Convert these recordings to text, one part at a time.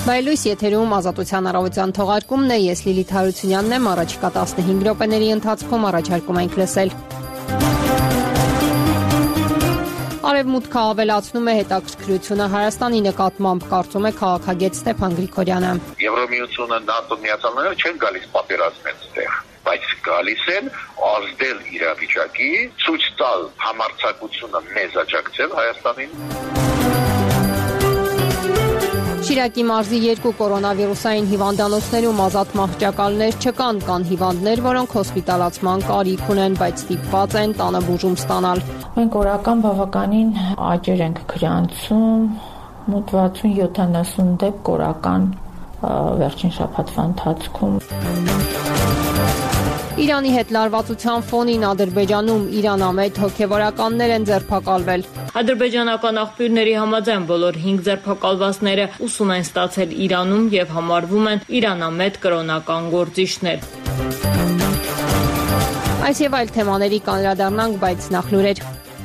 Բայլույս եթերում ազատության առավոտյան թողարկումն է, ես Լիլիթ Հարությունյանն եմ, առաջիկա 15 րոպեների ընթացքում առաջարկում ենք լսել։ Արևմուտքը ավելացնում է հետաքրքրությունը Հայաստանի նկատմամբ, կարծում է քաղաքագետ Ստեփան Գրիգորյանը։ Եվրամիությունը, ՆԱՏՕ միացանները չեն գալիս պատերազմել ստեղ, բայց գալիս են ազդել իրավիճակի, ցույց տալ համարձակությունը մեզ աջակցել Հայաստանին։ Շիրակի մարզի 2 կորոնավիրուսային հիվանդանոցներում ազատ մահճակալներ չկան, կան հիվանդներ, որոնք հոսպիտալացման կարիք ունեն, բայց ստիպված են տանը բուժում ստանալ։ Մենք օրական բավականին աճեր ենք գրանցում, մոտ 60-70 դեպք օրական վերջին շաբաթվա ընթացքում։ Իրանի հետ լարվածության ֆոնին Ադրբեջանում իրանամետ հոգևորականներ են ձերբակալվել։ Ադրբեջանական աղբյուրների համաձայն բոլոր 5 ձերբակալվածները ուսում են ստացել Իրանում եւ համարվում են իրանամետ կրոնական գործիչներ։ Այս եւ այլ թեմաների կանդրադառնանք, բայց նախ լուրեր։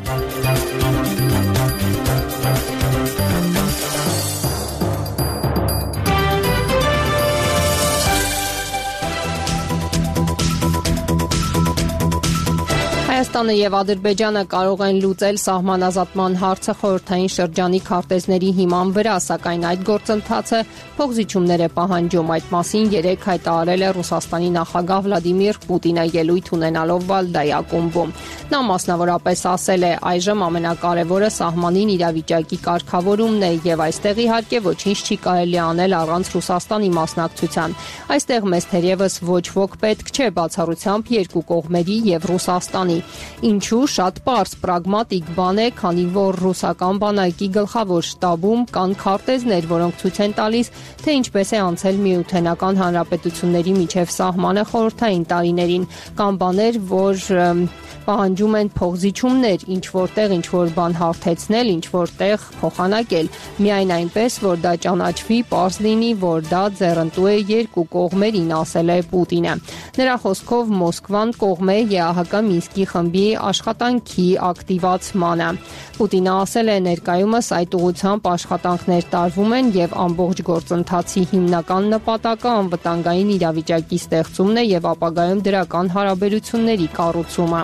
Հայաստանը եւ Ադրբեջանը կարող են լուծել սահմանազատման հարցը խորհրդային շրջանի քարտեզների հիման վրա, սակայն այդ գործընթացը փոխզիջումներ է պահանջում։ Այդ մասին երեկ հայտարարել է Ռուսաստանի նախագահ Վլադիմիր Պուտինը ելույթ ունենալով Վալդայի ակումբում։ Նա մասնավորապես ասել է, այժմ ամենակարևորը սահմանին իրավիճակի կարգավորումն է եւ այստեղ իհարկե ոչինչ չի կարելի անել առանց Ռուսաստանի մասնակցության։ Այստեղ մեզ թերևս ոչ ոք պետք չէ, բացառությամբ երկու կողմերի եւ Ռուսաստանի։ Ինչու շատ պարզ պրագմատիկ բան է, քանի որ ռուսական բանակի գլխավոր շտաբում կան քարտեզներ, որոնք ցույց են տալիս, թե ինչպես է անցել միութենական հանրապետությունների միջև սահմանը խորհրդային տարիներին, կան բաներ, որ պահանջում են փոխզիջումներ, ինչ որտեղ ինչ որ բան հարթեցնել, ինչ որտեղ փոխանակել, միայն այնպես, որ դա ճանաչվի, պարզ լինի, որ դա ձեռնտու է երկու կողմերին, ասել է Պուտինը։ Նրա խոսքով Մոսկվան կողմ է ԵԱՀԿ Մինսկի խմբի աշխատանքի ակտիվացմանը։ Պուտինը ասել է, ներկայումս այդ ուղղությամբ աշխատանքներ տարվում են եւ ամբողջ գործընթացի հիմնական նպատակը անվտանգային իրավիճակի ստեղծումն է եւ ապագայում դրական հարաբերությունների կառուցումը։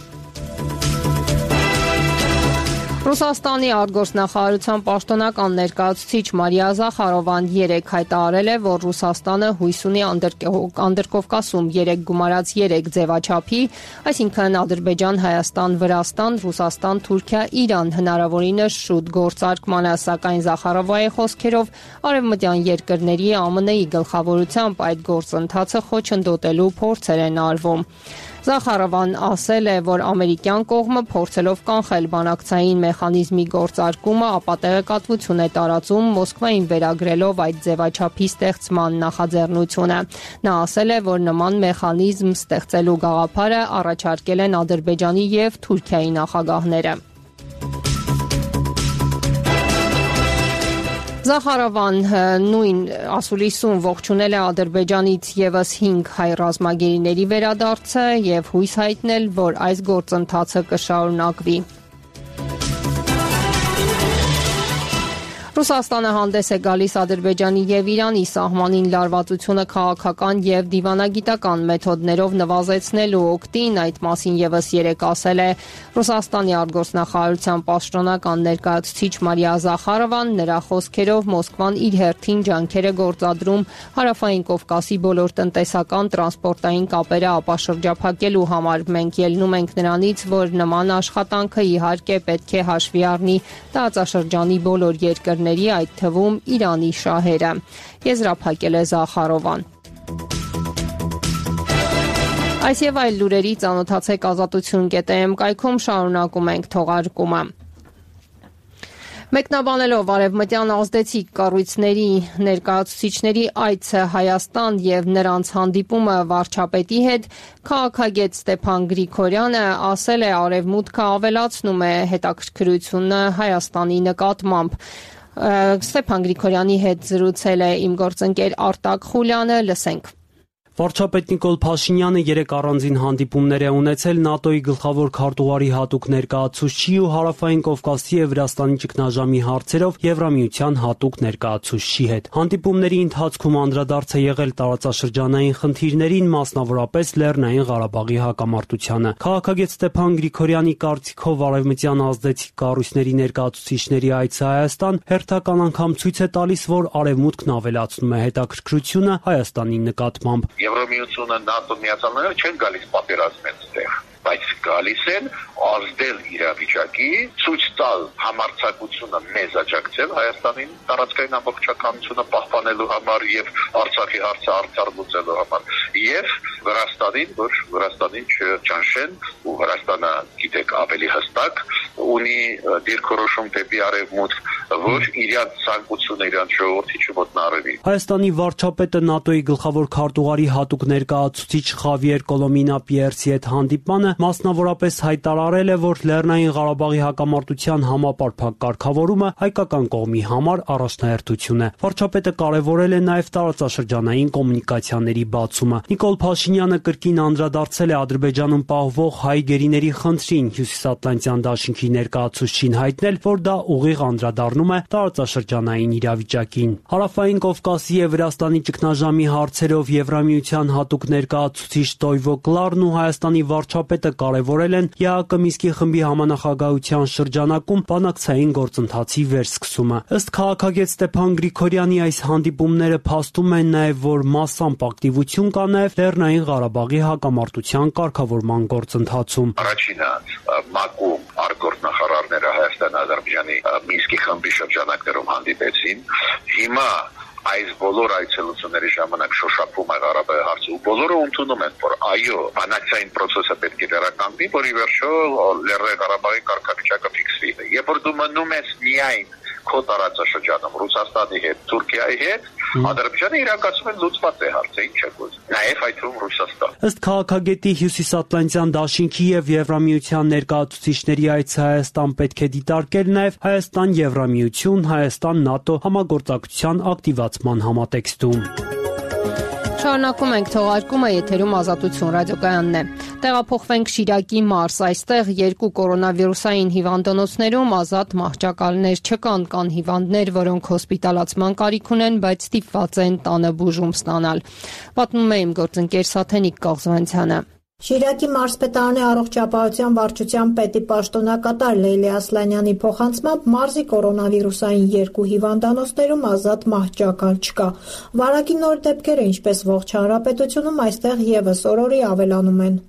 Ռուսաստանի արտգործնախարարության պաշտոնական ներկայացուցիչ Մարիա Զախարովան երեկ հայտարարել է, որ Ռուսաստանը հույս ունի Անդրկովկասում 3 գումարած 3 ձևաչափի, այսինքն Ադրբեջան, Հայաստան, Վրաստան, Ռուսաստան, Թուրքիա, Իրան հնարավորինս շուտ գործարկմանը, սակայն Զախարովայի խոսքերով արևմտյան երկրների ԱՄՆ-ի գլխավորությամբ այդ գործընթացը խոչընդոտելու փորձեր են արվում։ Զախարովան ասել է, որ ամերիկյան կողմը փորձելով կանխել բանակցային մեխանիզմի գործարկումը, ապա տեղեկատվություն է տարածում Մոսկվային վերագրելով այդ ձևաչափի ստեղծման նախաձեռնությունը։ Նա ասել է, որ նման մեխանիզմ ստեղծելու գաղափարը առաջարկել են Ադրբեջանի եւ Թուրքիայի նախագահները։ Զախարովան նույն ասուլիսում ողջունել է Ադրբեջանից եւս 5 հայ ռազմագերիների վերադարձը եւ հույս հայտնել, որ այս գործընթացը կշարունակվի։ Ռուսաստանը հանդես է գալիս Ադրբեջանի եւ Իրանի սահմանին լարվածությունը քաղաքական եւ դիվանագիտական մեթոդներով նվազեցնելու օգտին, այդ մասին եւս երեկ ասել է Ռուսաստանի արտգործնախարարության պաշտոնական ներկայացուցիչ Մարիա Զախարովան, նրա խոսքերով Մոսկվան իր հերթին ջանքեր է գործադրում Հարավային Կովկասի բոլոր տնտեսական տրանսպորտային կապերը ապաշրջափակելու համար։ Մենք ելնում ենք նրանից, որ նման աշխատանքը իհարկե պետք է հաշվի առնի տարածաշրջանի բոլոր երկրների, այդ թվում Իրանի շահերը, եզրափակել է Զախարովան։ Այս եւ այլ լուրերի ծանոթացեք ազատություն.am կայքում, շարունակում ենք թողարկումը։ Մեկնաբանելով արևմտյան ազդեցիկ կառույցների ներկայացուցիչների այցը Հայաստան եւ նրանց հանդիպումը վարչապետի հետ, քաղաքագետ Ստեփան Գրիգորյանը ասել է, արևմուտքը ավելացնում է հետաքրքրությունը Հայաստանի նկատմամբ։ Ստեփան Գրիգորյանի հետ զրուցել է իմ գործընկեր Արտակ Խուլյանը, լսենք։ Վարչապետ Նիկոլ Փաշինյանը երեք առանձին հանդիպումներ է ունեցել ՆԱՏՕ-ի գլխավոր քարտուղարի հատուկ ներկայացուցչի ու Հարավային Կովկասի եւ Վրաստանի ճգնաժամի հարցերով Եվրամիության հատուկ ներկայացուցչի հետ։ Հանդիպումների ընթացքում անդրադարձ է եղել տարածաշրջանային խնդիրներին, մասնավորապես Լեռնային Ղարաբաղի հակամարտությանը։ Քաղաքագետ Ստեփան Գրիգորյանի կարծիքով արևմտյան ազդեցիկ կառույցների ներկայացուցիչների այցը Հայաստան հերթական անգամ ցույց է տալիս, որ Արևմուտքն ավելացնում է հետաքրքրությունը Հայաստանի նկատմամբ։ Եվրամիությունը, ՆԱՏՕ միացանները չեն գալիս պատերազմել այդտեղ, բայց գալիս են ազդել իրավիճակի, ցույց տալ համարձակությունը մեզ աջակցել Հայաստանին տարածքային ամբողջականությունը պահպանելու համար եւ Արցախի հարցը արդար լուծելու համար եւ Վրաստանին, որ Վրաստանին չճանշեն ու Վրաստանը գիտեք ավելի հստակ ունի դիրքորոշում դեպի արևմուտք, որ իրաց ցանկությունը իրաց ժողովրդի չոտնարվի։ Հայաստանի վարչապետը ՆԱՏՕ-ի գլխավոր քարտուղարի հատուկ ներկայացուցիչ Խավիեր Կոլոմինա Պիերսի հետ հանդիպմանը մասնավորապես հայտարարել է, որ Լեռնային Ղարաբաղի հակամարտության համապարփակ կարգավորումը հայկական կողմի համար առաջնահերթություն է։ Վարչապետը կարևորել է նաև տարածաշրջանային կոմունիկացիաների բացումը։ Նիկոլ Փաշինյանը կրկին անդրադարձել է Ադրբեջանում պահվող հայ գերիների խնդրին, Հյուսիսատլանտյան դաշինքի ներկայացուցչին հայտնել, որ դա ուղիղ անդրադառնում է տարածաշրջանային իրավիճակին։ Հարավային Կովկասի եւ Վրաստանի ճգնաժամի հարցերով Եվրամիության հատուկ ներկայացուցիչ Տոյվո Կլարն ու Հայաստանի վարչապետը կարևորել են ԵԱԿ Մինսկի խմբի համանախագահության շրջանակում բանակցային գործընթացի վերսկսումը։ Ըստ քաղաքագետ Ստեփան Գրիգորյանի այս հանդիպումները փաստում են նաև, որ մասամբ ակտիվություն կա նաև Լեռնային Ղարաբաղի հակամարտության կարգավորման գործընթացում։ Առաջինը ՄԱԿ-ում արտգործնախարարները Հայաստան-Ադրբեջանի Մինսկի խմբի շրջանակներում հանդիպեցին։ Հիմա այս բոլոր այցելությունների ժամանակ շոշափում է Ղարաբաղի հարցը ու բոլորը ընդունում են, որ այո, բանակցային process-ը պետք է վերականգնի, որի վերջո Լեռնային Ղարաբաղի կարգավիճակը ֆիքսվի։ Երբ որ դու մնում ես միայն քո տարածաշրջանում Ռուսաստանի հետ, Թուրքիայի հետ, Ադրբեջանը իրակացում են լուծված է հարցը, ինչ է գործ։ Նաև այդ թվում Ռուսաստան։ Ըստ քաղաքագետի Հյուսիսատլանտյան դաշինքի եւ Եվրամիության ներկայացուցիչների այցը Հայաստան պետք է դիտարկել նաև Հայաստան-Եվրամիություն, Հայաստան-ՆԱՏՕ համագործակցության ակտիվացման համատեքստում։ Շարունակում ենք թողարկումը, եթերում Ազատություն ռադիոկայանն է։ Տեղափոխվենք Շիրակի մարզ, այստեղ երկու կորոնավիրուսային հիվանդանոցներում ազատ մահճակալներ չկան, կան հիվանդներ, որոնք հոսպիտալացման կարիք ունեն, բայց ստիպված են տանը բուժում ստանալ։ Պատմում է իմ գործընկեր Սաթենիկ Կաղզվանցյանը։ Շիրակի մարզպետարանի առողջապահության վարչության պետի պաշտոնակատար Լեյլի Ասլանյանի փոխանցմամբ մարզի կորոնավիրուսային երկու հիվանդանոցներում ազատ մահճակալ չկա։ Վարակի նոր դեպքերը, ինչպես ողջ հանրապետությունում, այստեղ եւս օրորի ավելանում են։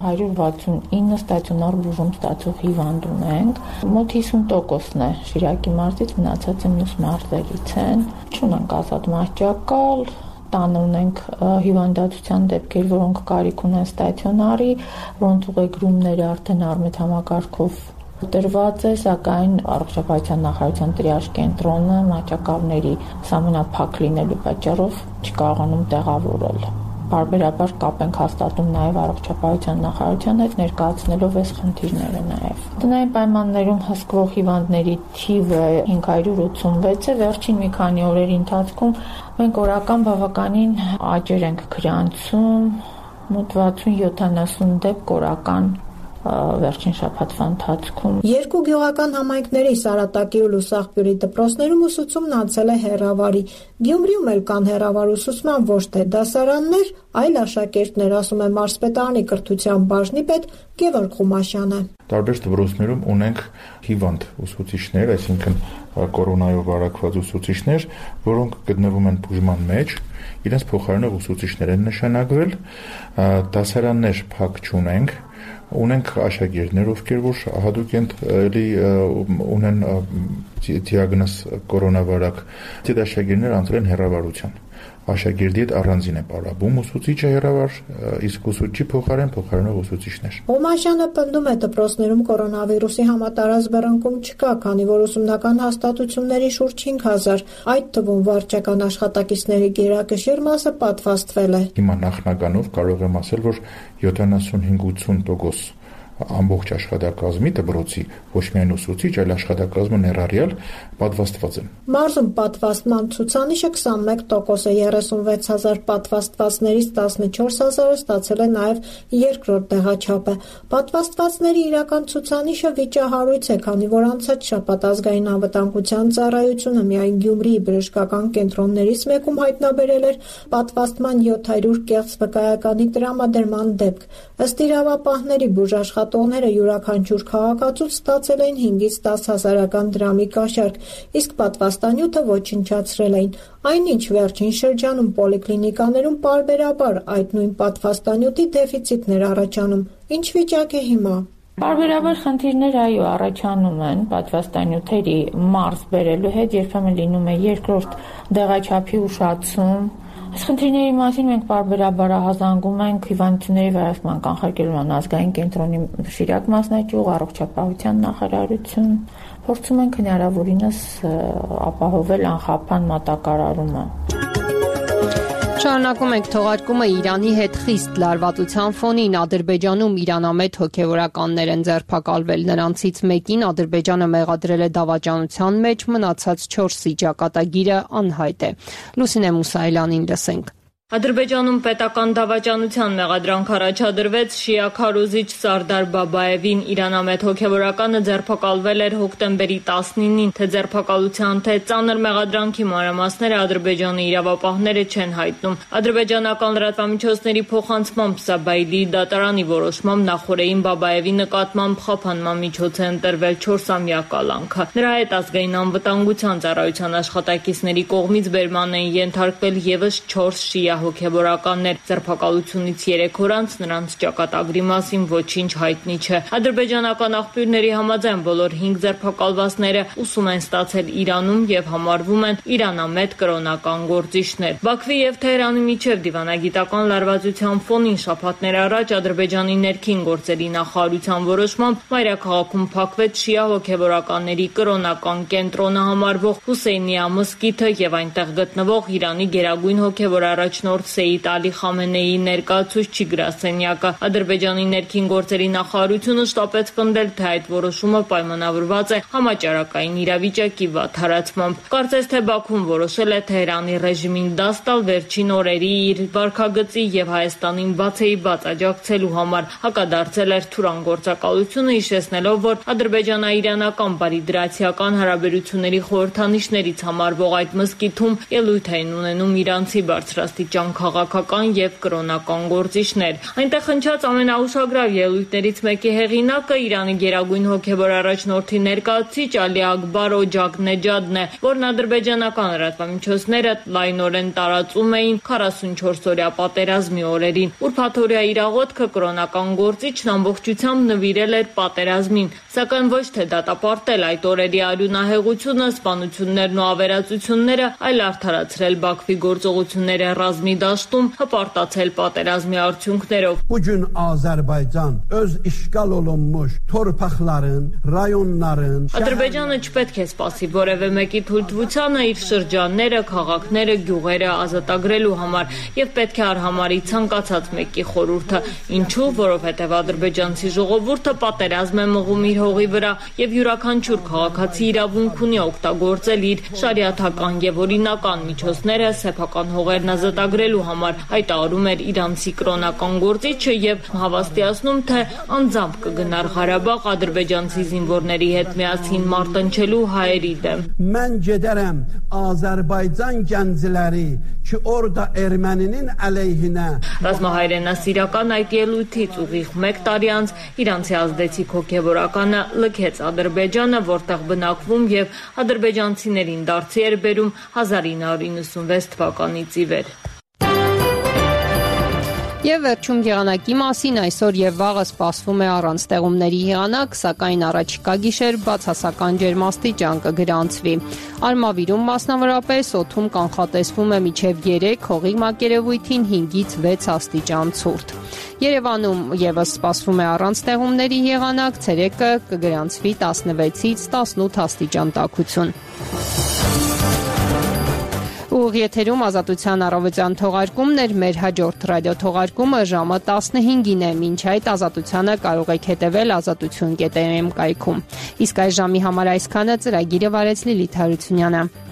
169 ստացիոնար բուժում ստացող հիվանդ ունենք, մոտ 50%-ն է Շիրակի մարզից, մնացածը մյուս մարզերից են։ Չունենք ազատ մահճակալ, տան ունենք հիվանդացության դեպքեր, որոնք կարիք ունեն ստացիոնարի, որոնց ուղեգրումները արդեն արմետ համակարգով տրված է, սակայն առողջապահության նախարարության տրիաժ կենտրոնը մահճակալների ամենափակ լինելու պատճառով չի կարողանում տեղավորել։ Բարբերաբար կապ ենք հաստատում նաև առողջապահության նախարարության հետ, ներկայացնելով այս խնդիրները նաև։ Տնային պայմաններում հսկվող հիվանդների թիվը 586 է, վերջին մի քանի օրերի ընթացքում մենք օրական բավականին աճեր ենք գրանցում, մոտ 60-70 դեպք օրական վերջին շաբաթվա ընթացքում։ Երկու գյուղական համայնքների Սարատակի ու Լուսաղբյուրի դպրոցներում ուսուցումն անցել է հեռավարի։ Գյումրիում էլ կան հեռավար ուսուցման ոչ թե դասարաններ, այլ աշակերտներ, ասում է մարզպետարանի կրթության բաժնի պետ Գևորգ Խումաշյանը։ Տարբեր դպրոցներում ունենք հիվանդ ուսուցիչներ, այսինքն կորոնայով վարակված ուսուցիչներ, որոնք գտնվում են բուժման մեջ, իրենց փոխարենով ուսուցիչներ են նշանակվել, դասարաններ փակ չունենք, ունենք աշակերտներ, ովքեր որ հատուկ ունեն դիագնոզ կորոնավարակ, այդ աշակերտներ անցել են հեռավարության։ Աշակերտի հետ առանձին է պարապում ուսուցիչը հեռավար, իսկ ուսուցչի փոխարենով ուսուցիչներ։ Խումաշյանը պնդում է դպրոցներում կորոնավիրուսի համատարած բռնկում չկա, քանի որ ուսումնական հաստատությունների շուրջ 5000, այդ թվում վարչական աշխատակիցների գերակշիռ մասը պատվաստվել է։ Հիմա նախնականով կարող եմ ասել, որ 75-80% ամբողջ աշխատակազմի դպրոցի ոչ միայն ուսուցիչ, այլ աշխատակազմը ներառյալ պատվաստված են։ Մարզում պատվաստման ցուցանիշը 21% է, 36,000 պատվաստվածներից 14,000-ը ստացել է նաև երկրորդ տեղաչափը։ Պատվաստվածների իրական ցուցանիշը վիճահարույց է, քանի որ անցած շաբաթ ազգային անվտանգության ծառայությունը միայն Գյումրիի բժշկական կենտրոններից մեկում հայտնաբերել էր պատվաստման 700 կեղծ վկայականի տրամադրման դեպք։ Ըստ իրավապահների, բուժաշխատողները յուրաքանչյուր քաղաքացուց ստացել էին 5-ից 10,000 դրամի կաշառք, իսկ պատվաստանյութը ոչնչացրել էին։ Այնինչ վերջին շրջանում պոլիկլինիկաներում պարբերաբար այդ նույն պատվաստանյութի դեֆիցիտներ առաջանում։ Ինչ վիճակ է հիմա։ Պարբերաբար խնդիրներ առաջանում են պատվաստանյութերի մարզ բերելու հետ, երբեմն լինում է երկրորդ դեղաչափի ուշացում։ Այս խնդիրների մասին մենք պարբերաբար ահազանգում ենք հիվանդությունների վերահսկման կանխարգելման ազգային կենտրոնի Շիրակ մասնաճյուղ, առողջապահության նախարարություն։ Փորձում ենք հնարավորինս ապահովել անխափան մատակարարումը։ Շարունակում ենք թողարկումը Իրանի հետ խիստ լարվածության ֆոնին Ադրբեջանում իրանամետ հոգևորականներ են ձերբակալվել։ Նրանցից մեկին Ադրբեջանը մեղադրել է դավաճանության մեջ, մնացած 4-ի ճակատագիրը անհայտ է։ Լուսինե Մուսայելյանին լսենք։ Ադրբեջանում պետական դավաճանության մեղադրանք առաջադրվեց շիա քարոզիչ Սարդար Բաբաևին։ Իրանամետ հոգևորականը ձերբակալվել էր հոկտեմբերի 19-ին, թե ձերբակալության, թե ծանր մեղադրանքի մանրամասները Ադրբեջանի իրավապահները չեն հայտնում։ Ադրբեջանական լրատվամիջոցների փոխանցմամբ Սաբայդի դատարանի որոշմամբ նախորդին Բաբաևի նկատմամբ խափանման միջոց է ընտրվել 4-ամյա կալանքը։ Նրա հետ ազգային անվտանգության ծառայության աշխատակիցների կողմից բերման են ենթարկվել եւս 4 շիա հոգևորականներ։ Ձերբակալությունից 3 օր անց նրանց ճակատագրի մասին ոչինչ հայտնի չէ։ Ադրբեջանական աղբյուրների համաձայն բոլոր 5 ձերբակալվածները ուսում են ստացել Իրանում եւ համարվում են իրանամետ կրոնական գործիչներ։ Բաքվի եւ Թեհրանի միջև դիվանագիտական լարվածության ֆոնին շաբաթներ առաջ Ադրբեջանի ներքին գործերի նախարարության որոշմամբ մայրաքաղաքում փակվեց շիա հոգևորականների կրոնական կենտրոնը համարվող Հուսեյնիա մզկիթը եւ այնտեղ գտնվող Իրանի գերագույն հոգևոր առաջնորդ Սեյիդ Ալի Խամենեիի ներկայացուցիչ գրասենյակը։ Ադրբեջանի ներքին գործերի նախարարությունը շտապեց պնդել, թե այդ որոշումը պայմանավորված է համաճարակային իրավիճակի վատթարացմամբ։ Կարծես թե Բաքուն որոշել է Թեհրանի ռեժիմին դաս տալ վերջին օրերի իր վարքագծի եւ Հայաստանին բացեիբաց աջակցելու համար։ Հակադարձել էր Թուրան գործակալությունը, հիշեցնելով, որ ադրբեջանա-իրանական բարիդրացիական հարաբերությունների խորհրդանիշներից համարվող այդ մզկիթում ելույթ էին ունենում իրանցի բարձրաստիճան քաղաքական եւ կրոնական գործիչներ։ Այնտեղ հնչած ամենաուշագրավ ելույթներից մեկի հեղինակը Իրանի գերագույն հոգևոր առաջնորդի ներկայացուցիչ Ալի Ակբար Օջագնեջադն է, որն ադրբեջանական լրատվամիջոցները լայնորեն տարածում էին 44-օրյա պատերազմի օրերին։ Ուրբաթօրյա իրաղոտքը կրոնական գործիչն ամբողջությամբ նվիրել էր պատերազմին, սակայն ոչ թե դատապարտել այդ օրերի արյունահեղությունը, սպանություններն ու ավերածությունները, այլ արդարացրել Բաքվի գործողությունները ռազմի դաշտում, հպարտացել պատերազմի արդյունքներով։ Bugün Azərbaycan öz işğal olunmuş torpaqların, rayonların Ադրբեջանը չպետք է սպասի որևէ մեկի թույլտվությանը իր շրջանները, քաղաքները, գյուղերը ազատագրելու համար եւ պետք է արհամարի ցանկացած մեկի խորհուրդը։ Ինչու՞, որովհետեւ ադրբեջանցի ժողովուրդը պատերազմ է մղում իր հողի վրա եւ յուրաքանչյուր քաղաքացի իրավունք ունի օգտագործել իր շարիաթական եւ օրինական միջոցները սեփական հողերն ազատագրելու համար, հայտարարում էր իրանցի կրոնական գործիչը եւ հավաստիացնում, թե անձամբ կգնար Ղարաբաղ ադրբեջանցի զինվորների հետ միասին մարտնչելու հայերի դեմ։ Mən gedərəm Azərbaycan gəncləri ki orada erməninin əleyhinə Ռազմահայրենասիրական այդ ելույթից ուղիղ 1 տարի անց իրանցի ազդեցիկ հոգևորականը լքեց Ադրբեջանը, որտեղ բնակվում եւ ադրբեջանցիներին դարձի էր բերում 1996 թվականից ի վեր։ Եվ վերջում եղանակի մասին այսօր եւ վաղը սպասվում է առանց տեղումների եղանակ, սակայն առաջիկա գիշեր բացասական ջերմաստիճան կգրանցվի։ Արմավիրում մասնավորապես օդում կանխատեսվում է մինչև 3, հողի մակերևույթին 5-ից 6 աստիճան ցուրտ։ Երևանում եւս սպասվում է առանց տեղումների եղանակ, ցերեկը կգրանցվի 16-ից 18 աստիճան տաքություն։ Ուղիղ եթերում Ազատության առավոտյան թողարկումն էր, մեր հաջորդ ռադիո թողարկումը ժամը 15-ին է, մինչ այդ Ազատությանը կարող եք հետևել azatutyon.am կայքում։ Իսկ այս ժամի համար այսքանը, ծրագիրը վարեց Լիլիթ Հարությունյանը։